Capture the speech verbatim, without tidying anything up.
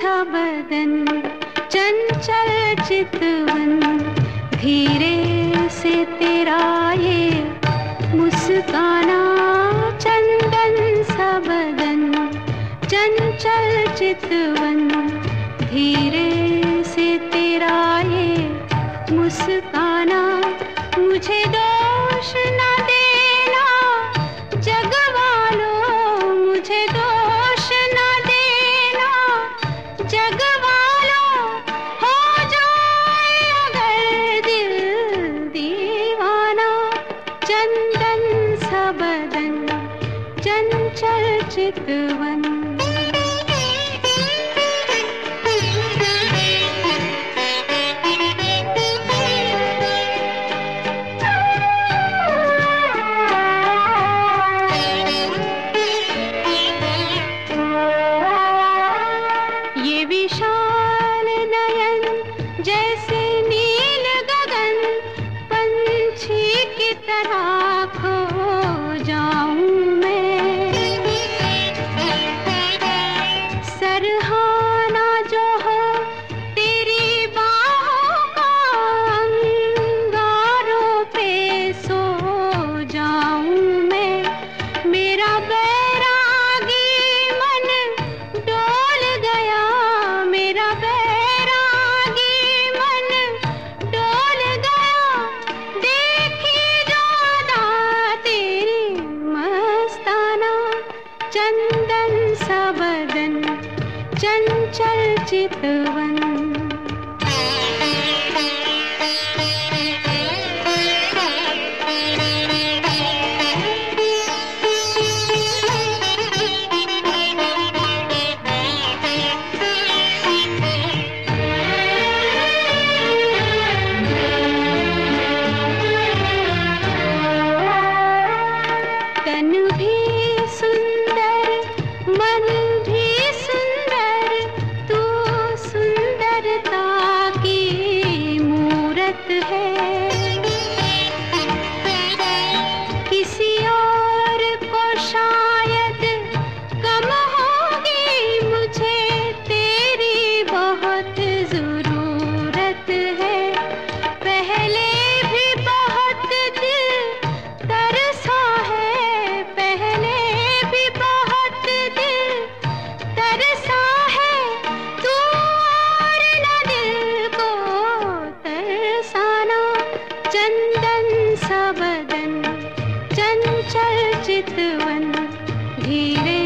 सा बदन, चंचल चितवन, धीरे से तेरा ये मुस्काना। चंदन सा बदन, चंचल चितवन, धीरे से तेरा ये मुस्काना। मुझे दोष न देना जग वालों, मुझे दोष न देना जग वालों, हो जाए अगर दिल दीवाना। चंदन सा बदन, चंचल चितवन। ये विशाल नयन जैसे नील गगन, पंछी की तरह खो जाऊं मैं। सरहाना जो हो तेरी बाहों का, अंगारों पे सो जाऊं मैं। मेरा बैरागी मन डोल गया, मेरा बैरागी मन डोल गया। देखी ज्यादा तेरी मस्ताना। चंदन सा बदन, चंचल चितवन। तन भी सुंदर, मन भी सुंदर, तू सुंदरता की मूरत है। किसी और को शायद कम होगी, मुझे तेरी बहुत जरूरत है। पहले भी बहुत दिल तरसा है, पहले भी बहुत दिल तरसा है। तू और न दिल को तरसाना। चंदन सा बदन, चंचल चितवन, धीरे